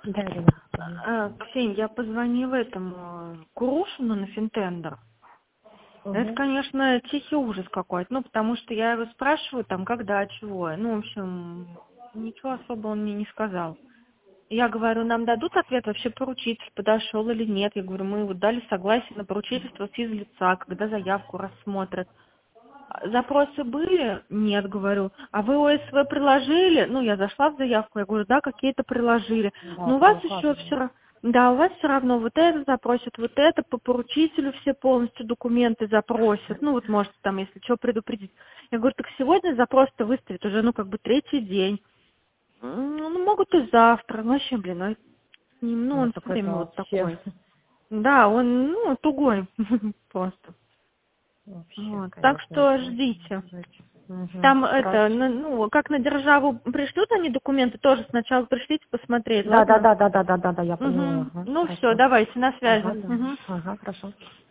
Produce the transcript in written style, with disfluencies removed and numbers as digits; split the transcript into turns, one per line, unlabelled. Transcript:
Да, Ирина.
Ксень, я позвонила этому Курушину на Финтендер. Это,
Угу.
конечно, тихий ужас какой-то. Ну, потому что я его спрашиваю, там, когда, чего. Ну, в общем, ничего особо он мне не сказал. Я говорю, нам дадут ответ, вообще поручитель подошел или нет. Я говорю, мы вот дали согласие на поручительство с физлица, когда заявку рассмотрят. Запросы были? Нет, говорю. А вы ОСВ приложили? Ну, я зашла в заявку, я говорю, да, какие-то приложили.
Да,
Но у
там
вас еще
указано.
все равно... Да, у вас все равно вот это запросят, вот это, по поручителю все полностью документы запросят. Ну, вот можете там, если что, предупредить. Я говорю, так сегодня запрос-то выставят уже, ну, как бы третий день. Ну, могут и завтра. Ну, вообще, блин, ну, с ним, ну,
Ну,
он
так
все
это
время вот
вообще,
такой. Да, он, ну, тугой просто.
вообще,
Вот. Так
конечно,
что
это
ждите.
жуть. Угу.
Там это,
Хорошо.
ну, как на державу пришлют они документы, тоже сначала пришлите посмотреть,
Да, да,
ладно?
да, да, да, да, да, да, я поняла.
Угу.
Ага,
Ну все,
хорошо.
давайте, на
Ага,
связи.
да.
Угу.
Ага, хорошо.